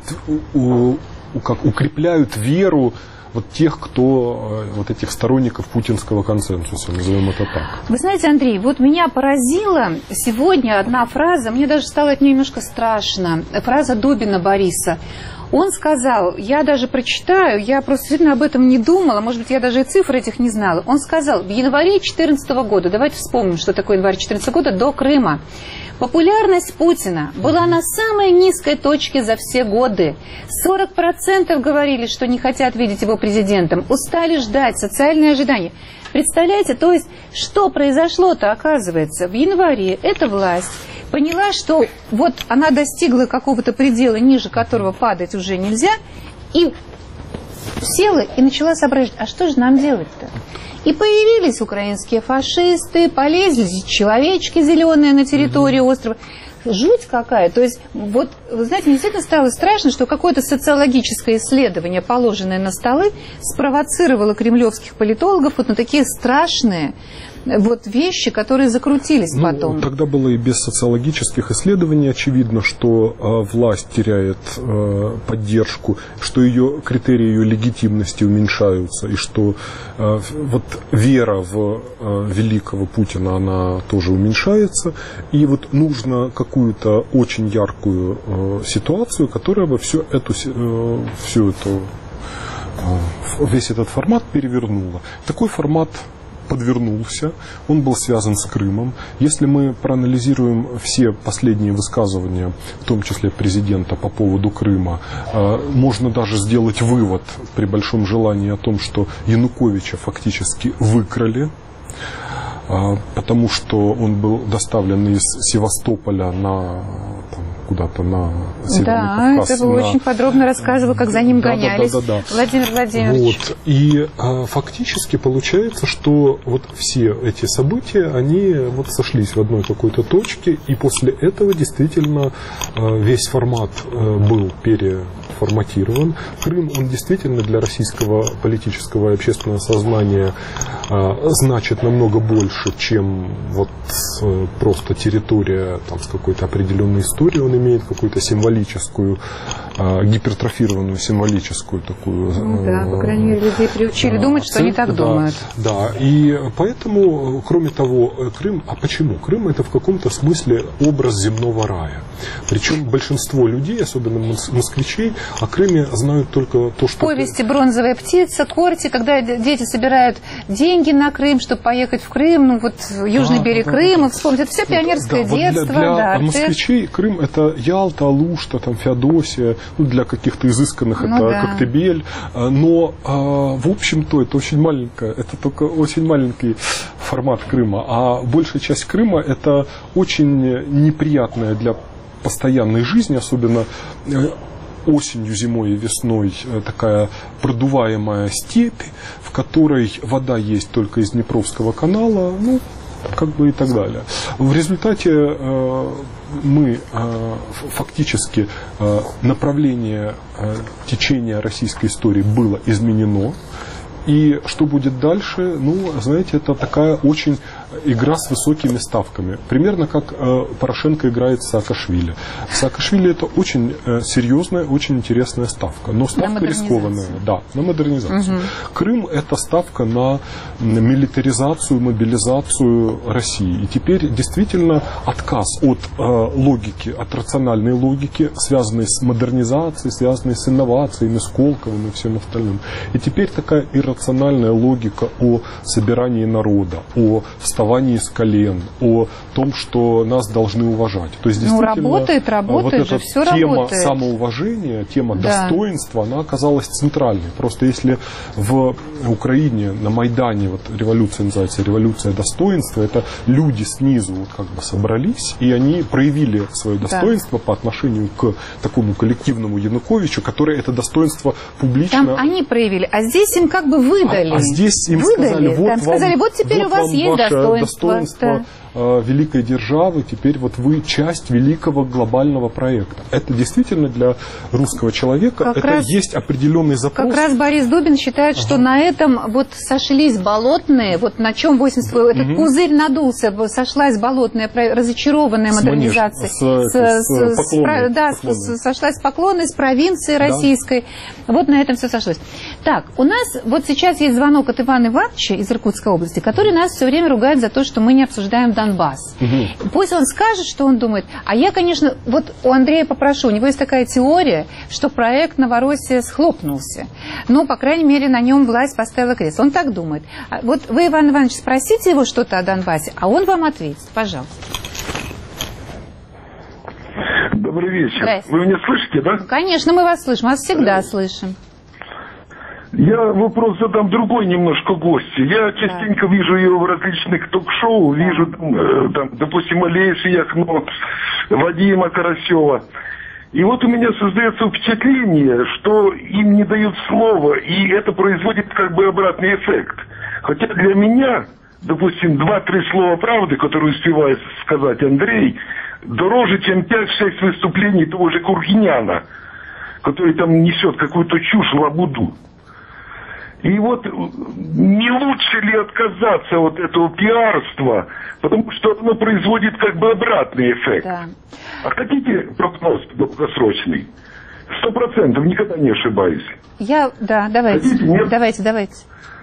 укрепляют веру тех, кто этих сторонников путинского консенсуса, назовем это так. Вы знаете, Андрей, меня поразила сегодня одна фраза, мне даже стало от нее немножко страшно. Фраза Добина Бориса. Он сказал, я даже прочитаю, я просто действительно об этом не думала, может быть, я даже и цифр этих не знала. Он сказал, в январе 2014 года, давайте вспомним, что такое январь 2014 года, до Крыма, популярность Путина была на самой низкой точке за все годы. 40% говорили, что не хотят видеть его президентом, устали ждать, социальные ожидания. Представляете, то есть, что произошло-то, оказывается, в январе эта власть поняла, что она достигла какого-то предела, ниже которого падать уже нельзя, и села и начала соображать, а что же нам делать-то? И появились украинские фашисты, полезли человечки зеленые на территории острова. Жуть какая. То есть, вы знаете, мне действительно стало страшно, что какое-то социологическое исследование, положенное на столы, спровоцировало кремлевских политологов на такие страшные вот вещи, которые закрутились потом. Тогда было и без социологических исследований очевидно, что власть теряет поддержку, что ее критерии ее легитимности уменьшаются, и что вот вера в великого Путина, она тоже уменьшается, и вот нужно какую-то очень яркую ситуацию, которая бы весь этот формат перевернула. Такой формат подвернулся, он был связан с Крымом. Если мы проанализируем все последние высказывания, в том числе президента по поводу Крыма, можно даже сделать вывод при большом желании о том, что Януковича фактически выкрали, потому что он был доставлен из Севастополя куда-то на Северный Кавказ. Да, это вы очень подробно рассказывали, как за ним гонялись. Владимир Владимирович. Вот. И фактически получается, что вот все эти события, они вот сошлись в одной какой-то точке, и после этого действительно весь формат был переформатирован. Крым, он действительно для российского политического и общественного сознания значит намного больше, чем вот просто территория с какой-то определенной историей. Он имеет какую-то символическую, гипертрофированную символическую такую... по крайней мере, людей приучили думать, что они так думают. Да, и поэтому, кроме того, Крым... А почему? Крым — это в каком-то смысле образ земного рая. Причем большинство людей, особенно москвичей, о Крыме знают только то, что... Повести «Бронзовая птица», Корти, когда дети собирают деньги на Крым, чтобы поехать в Крым, южный берег Крыма, вспомнить. Это все пионерское детство. Для москвичей Крым — это Ялта, Алушта, Феодосия, для каких-то изысканных это Коктебель. Но, в общем-то, это очень маленькое, это только очень маленький формат Крыма. А большая часть Крыма — это очень неприятная для постоянной жизни, особенно осенью, зимой и весной, такая продуваемая степь, в которой вода есть только из Днепровского канала, и так далее. В результате мы фактически направление течения российской истории было изменено. И что будет дальше? Знаете, это такая очень игра с высокими ставками. Примерно как Порошенко играет с Саакашвили. Саакашвили — это очень серьезная, очень интересная ставка. Но ставка рискованная. Да, на модернизацию. Угу. Крым — это ставка на милитаризацию, мобилизацию России. И теперь действительно отказ от логики, от рациональной логики, связанной с модернизацией, связанной с инновациями, с Колковым и всем остальным. И теперь такая иррациональная логика о собирании народа, о вставании с колен, о том, что нас должны уважать. То есть, работает вот эта же, все тема работает. Самоуважения, тема достоинства, она оказалась центральной. Просто если в Украине на Майдане, революция называется революция достоинства, это люди снизу собрались, и они проявили свое достоинство по отношению к такому коллективному Януковичу, который это достоинство публично... Там они проявили, а здесь им выдали. А здесь им сказали, вот теперь у вас есть достоинство. Великой державы, теперь вы часть великого глобального проекта. Это действительно для русского человека есть определенный запрос. Как раз Борис Дубин считает, что на этом сошлись болотные, на чем 80 этот пузырь надулся, сошлась болотная, разочарованная модернизация. Сошлась с поклонной, с провинции российской. На этом все сошлось. Так, у нас сейчас есть звонок от Ивана Ивановича из Иркутской области, который нас все время ругает за то, что мы не обсуждаем Донбасс. Угу. Пусть он скажет, что он думает. А я, конечно, у Андрея попрошу, у него есть такая теория, что проект Новороссия схлопнулся. Но, по крайней мере, на нем власть поставила крест. Он так думает. Вы, Иван Иванович, спросите его что-то о Донбассе, а он вам ответит. Пожалуйста. Добрый вечер. Вы меня слышите, да? Конечно, мы вас слышим. Мы вас всегда слышим. Я вопрос задам другой немножко гостю. Я частенько вижу ее в различных ток-шоу, вижу допустим, Олеся Яхно, Вадима Карасева. И у меня создается впечатление, что им не дают слова, и это производит обратный эффект. Хотя для меня, допустим, 2-3 слова правды, которые успевает сказать Андрей, дороже, чем 5-6 выступлений того же Кургиняна, который несет какую-то чушь, лабуду. И вот не лучше ли отказаться от этого пиарства, потому что оно производит как бы обратный эффект. Да. А хотите прогноз долгосрочный? 100%, никогда не ошибаюсь. Да, давайте. Хотите? Нет? Давайте.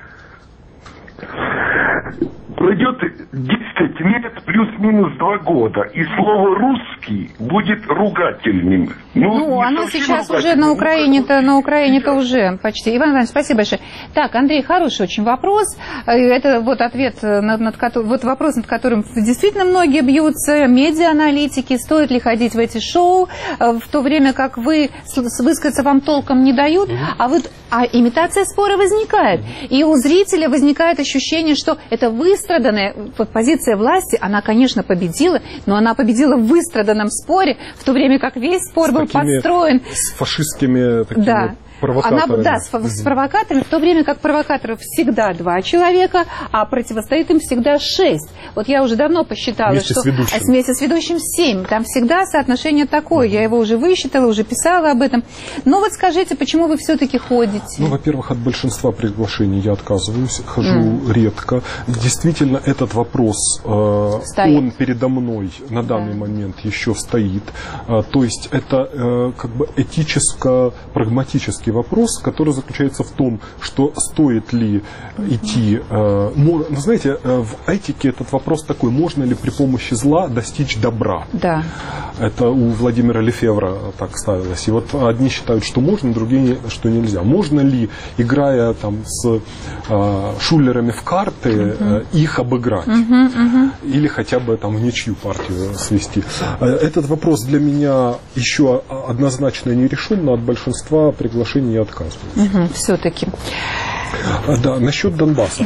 Пройдет 10 лет плюс-минус 2 года, и слово «русский» будет ругательным. Оно сейчас уже на Украине-то уже почти. Иван Иванович, спасибо большое. Так, Андрей, хороший очень вопрос. Это вот ответ, вопрос, над которым действительно многие бьются. Медиа-аналитики, стоит ли ходить в эти шоу, в то время как вы высказаться вам толком не дают, а имитация спора возникает. И у зрителя возникает ощущение, что это выстраданная позиция власти, она, конечно, победила, но она победила в выстраданном споре, в то время как весь спор был построен с фашистскими такими провокаторами. С провокаторами, в то время как провокаторов всегда 2 человека, а противостоит им всегда 6. Вот я уже давно посчитала, вместе что вместе с ведущим 7. Там всегда соотношение такое. Я его уже высчитала, уже писала об этом. Но вот скажите, почему вы все-таки ходите? Во-первых, от большинства приглашений я отказываюсь, хожу редко. Действительно, этот вопрос, он передо мной на данный момент еще стоит. То есть это как бы этическо-прагматический вопрос, который заключается в том, что стоит ли идти... знаете, в этике этот вопрос такой, можно ли при помощи зла достичь добра? Да. Это у Владимира Лефевра так ставилось. И вот одни считают, что можно, другие, что нельзя. Можно ли, играя там с шулерами в карты, их обыграть? Или хотя бы там в ничью партию свести? Этот вопрос для меня еще однозначно не решен, но от большинства приглашений я отказываюсь. Все-таки. Да, насчет Донбасса.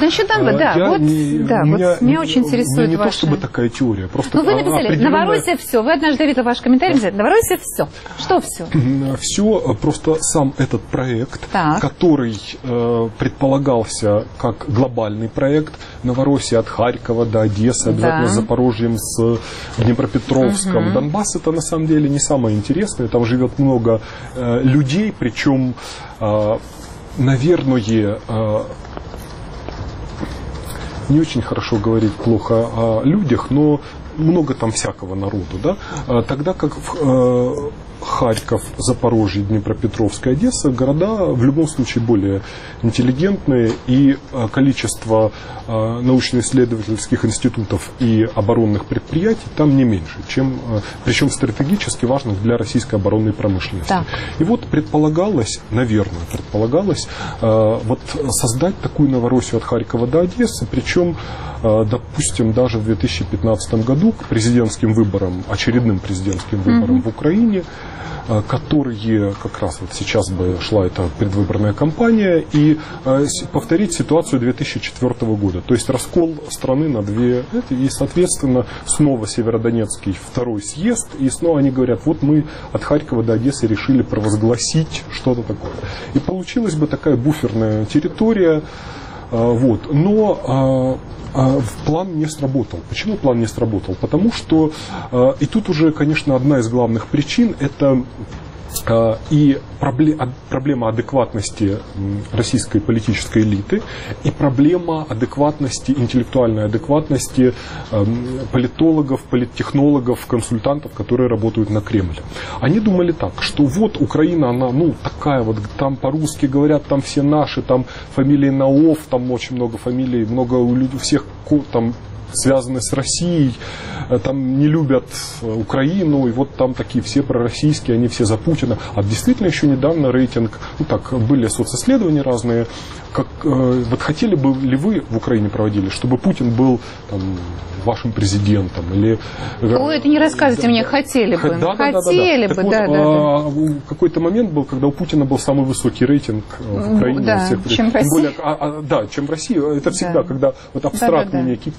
Меня очень интересует не ваша... то чтобы такая теория, просто вы написали, Новороссия все. Вы однажды видели ваш комментарий, Новороссия все. Что все? Все, просто сам этот проект, который предполагался как глобальный проект, Новороссия от Харькова до Одессы, обязательно с Запорожьем, с Днепропетровском. Донбасс это на самом деле не самое интересное, там живет много людей, причем наверное, не очень хорошо говорить плохо о людях, но много там всякого народу, да? Тогда как Харьков, Запорожье, Днепропетровск и Одесса города в любом случае более интеллигентные, и количество научно-исследовательских институтов и оборонных предприятий там не меньше, чем, причем стратегически важных для российской оборонной промышленности. Так. И вот предполагалось вот создать такую Новороссию от Харькова до Одессы, причем, допустим, даже в 2015 году к президентским выборам, очередным президентским выборам в Украине, которые как раз вот сейчас бы шла эта предвыборная кампания, и повторить ситуацию 2004 года. То есть раскол страны на две, и, соответственно, снова Северодонецкий второй съезд, и снова они говорят, вот мы от Харькова до Одессы решили провозгласить что-то такое. И получилась бы такая буферная территория, вот. Но план не сработал. Почему план не сработал? Потому что, и тут уже, конечно, одна из главных причин, это и проблема адекватности российской политической элиты, и проблема адекватности, интеллектуальной адекватности политологов, политтехнологов, консультантов, которые работают на Кремль. Они думали так, что вот Украина, она, такая вот, там по-русски говорят, там все наши, там фамилии Наов, там очень много фамилий, много у людей, всех там связаны с Россией, там не любят Украину, и вот там такие все пророссийские, они все за Путина. А действительно еще недавно рейтинг, были социсследования разные, вот хотели бы ли вы в Украине проводили, чтобы Путин был там вашим президентом? Или... Ой, это не рассказывайте мне, хотели бы. Хотели бы, да. Какой-то момент был, когда у Путина был самый высокий рейтинг в Украине. Да, чем в России. Чем в России. Это всегда, когда вот абстрактный некий Путин,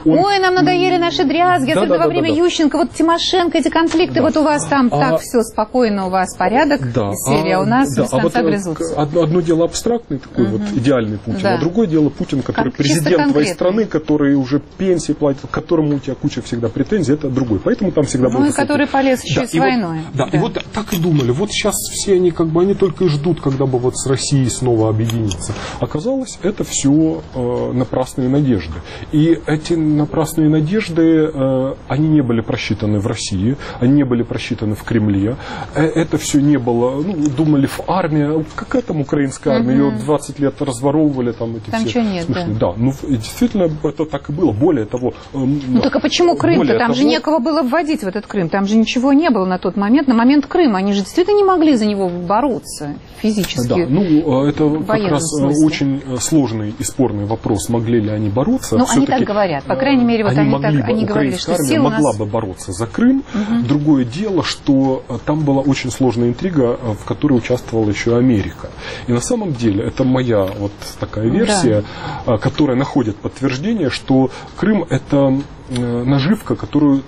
ой, нам надоели наши дрязги, особенно во время Ющенко, вот Тимошенко, эти конфликты, вот у вас там так все спокойно, у вас порядок, серия, а у нас без конца грызутся. Одно дело абстрактный такой вот идеальный Путин, а другое дело Путин, который президент твоей страны, который уже пенсии платит, к которому у тебя куча всегда претензий, это другой. Поэтому там всегда был... Ну и который полез еще с войной. И вот так и думали, вот сейчас все они как бы, они только и ждут, когда бы вот с Россией снова объединиться. Оказалось, это все напрасные надежды. И эти напрасные надежды, они не были просчитаны в России, они не были просчитаны в Кремле. Это все не было, ну, думали в армии, какая там украинская армия, ее 20 лет разворовывали, там эти там все нет, смешные. Да, ну действительно это так и было. Более того... Ну так а почему Крым-то? Там же некого было вводить в этот Крым, там же ничего не было на тот момент, на момент Крыма. Они же действительно не могли за него бороться физически. Да, ну это как раз очень сложный и спорный вопрос, могли ли они бороться. Ну они так говорят, по крайней мере, вот они говорили, что сила у нас... могла бы бороться за Крым. Другое дело, что там была очень сложная интрига, в которой участвовала еще Америка. И на самом деле, это моя вот такая версия, которая находит подтверждение, что Крым – это наживка, которую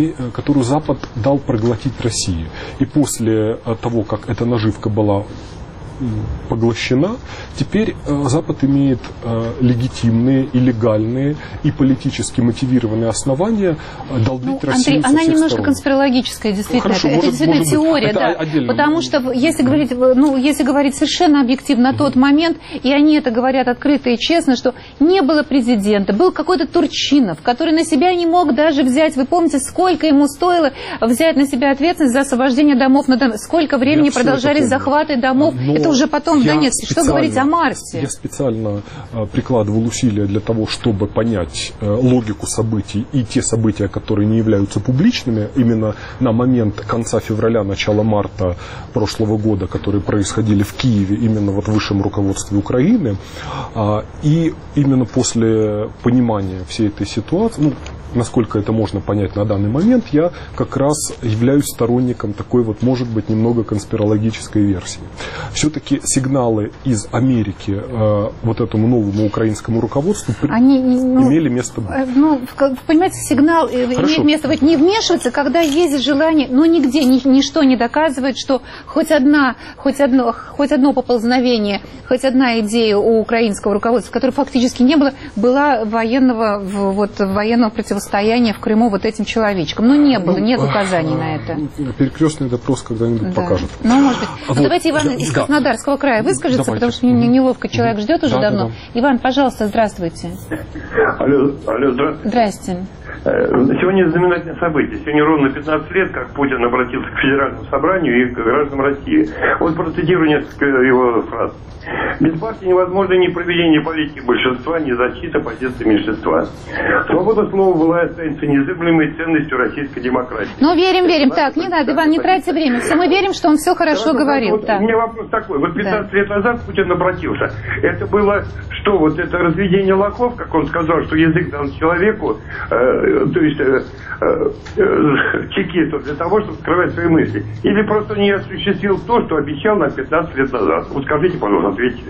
Запад дал проглотить России. И после того, как эта наживка была поглощена, теперь Запад имеет легитимные и легальные и политически мотивированные основания долбить Россию. Андрей, со она всех немножко сторон. конспирологическая, действительно. Хорошо, это действительно теория, да. Потому что если говорить совершенно объективно на тот момент, и они это говорят открыто и честно, что не было президента, был какой-то Турчинов, который на себя не мог даже взять. Вы помните, сколько ему стоило взять на себя ответственность за освобождение домов на Донбассе? Сколько времени продолжались захваты домов? Это уже потом в Донецке. Что говорить о Марсе? Я специально прикладывал усилия для того, чтобы понять логику событий и те события, которые не являются публичными, именно на момент конца февраля, начала марта прошлого года, которые происходили в Киеве, именно вот в высшем руководстве Украины. И именно после понимания всей этой ситуации, насколько это можно понять на данный момент, я как раз являюсь сторонником такой вот, может быть, немного конспирологической версии. Все-таки сигналы из Америки вот этому новому украинскому руководству имели место быть. Понимаете, сигнал имеет место быть, не вмешиваться, когда есть желание, но нигде ничто не доказывает, что хоть одно поползновение, хоть одна идея у украинского руководства, которой фактически не было, была военного противостояния в Крыму вот этим человечком. Но не было, нет указаний на это. Перекрестный допрос когда-нибудь покажет. Ну, может быть. Давайте Иван из Краснодарского края выскажется, потому что мне неловко, человек ждет уже давно. Иван, пожалуйста, здравствуйте. Алло, здравствуйте. Здрасте. Сегодня знаменательное событие. Сегодня ровно 15 лет, как Путин обратился к Федеральному собранию и к гражданам России. Вот процитирую несколько его фраз. Без партии невозможно ни проведение политики большинства, ни защита позиции меньшинства. Свобода слова была и останется незыблемой ценностью российской демократии. Ну, верим. Так, не надо, Иван, не тратьте время. Все мы верим, что он все хорошо говорил. Вот, у меня вопрос такой. Вот 15 лет назад Путин обратился. Это было что? Вот это разведение лохов, как он сказал, что язык дан человеку, то есть чекисту для того, чтобы скрывать свои мысли. Или просто не осуществил то, что обещал нам 15 лет назад. Вот скажите, пожалуйста, ответьте.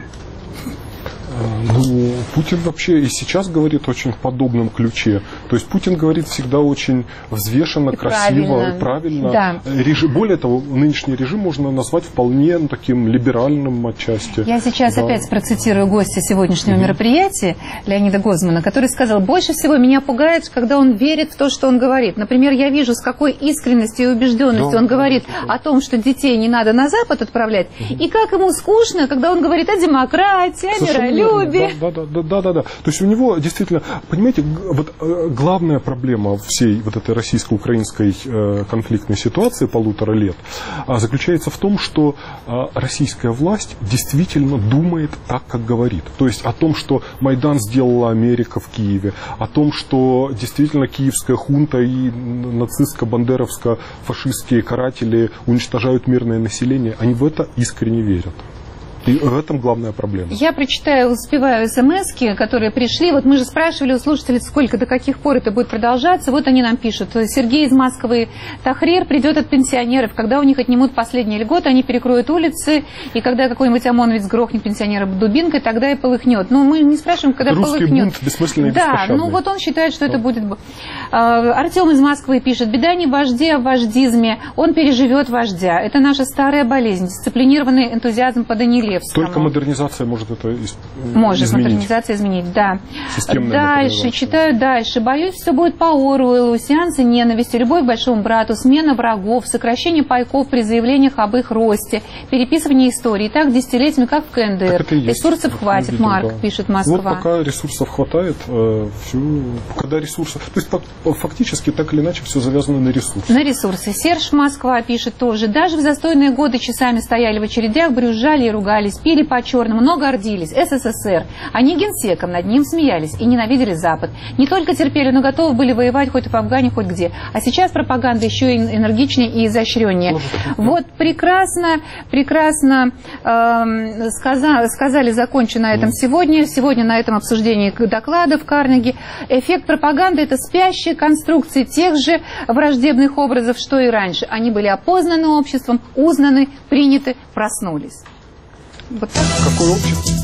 Путин вообще и сейчас говорит очень в подобном ключе. То есть Путин говорит всегда очень взвешенно, красиво, правильно. Да. Более того, нынешний режим можно назвать вполне таким либеральным отчасти. Я сейчас опять процитирую гостя сегодняшнего мероприятия, Леонида Гозмана, который сказал: больше всего меня пугает, когда он верит в то, что он говорит. Например, я вижу, с какой искренностью и убежденностью он говорит о том, что детей не надо на Запад отправлять, и как ему скучно, когда он говорит о демократии, о миролюбии. Да. То есть у него действительно, понимаете, вот главная проблема всей вот этой российско-украинской конфликтной ситуации 1,5 лет заключается в том, что российская власть действительно думает так, как говорит. То есть о том, что Майдан сделала Америка в Киеве, о том, что действительно киевская хунта и нацистско-бандеровско-фашистские каратели уничтожают мирное население, они в это искренне верят. И в этом главная проблема. Я прочитаю, успеваю смс-ки, которые пришли. Вот мы же спрашивали у слушателей, сколько, до каких пор это будет продолжаться. Вот они нам пишут. Сергей из Москвы. Тахрир придет от пенсионеров. Когда у них отнимут последние льготы, они перекроют улицы. И когда какой-нибудь ОМОНовец грохнет пенсионера дубинкой, тогда и полыхнет. Но мы не спрашиваем, когда русский полыхнет. Бунт бессмысленный и да, беспощадный. ну вот он считает, что это будет... Артем из Москвы пишет. Беда не в вожде, а в вождизме. Он переживет вождя. Это наша старая болезнь. Дисциплинированный энтузиазм по Данилевскому. Только модернизация может это изменить. Может модернизация изменить, да. Системная дальше, читаю дальше. Боюсь, все будет по Оруэллу. Сеансы ненависти, любовь к большому брату, смена врагов, сокращение пайков при заявлениях об их росте, переписывание истории. И так десятилетиями, как в КНДР. Ресурсов хватит, Марк, пишет Москва. Вот пока ресурсов хватает, когда ресурсы... То есть фактически так или иначе все завязано на ресурсы. На ресурсы. Серж Москва пишет тоже. Даже в застойные годы часами стояли в очередях, брюзжали и ругались, пили по-черному, но гордились. СССР. Они генсеком над ним смеялись и ненавидели Запад. Не только терпели, но готовы были воевать хоть в Афгане, хоть где. А сейчас пропаганда еще и энергичнее и изощреннее. Вот прекрасно сказали, закончу на этом сегодня. Сегодня на этом обсуждении докладов Карнеги. Эффект пропаганды – это спящие конструкции тех же враждебных образов, что и раньше. Они были опознаны обществом, узнаны, приняты, проснулись. Вот так. Какое общество?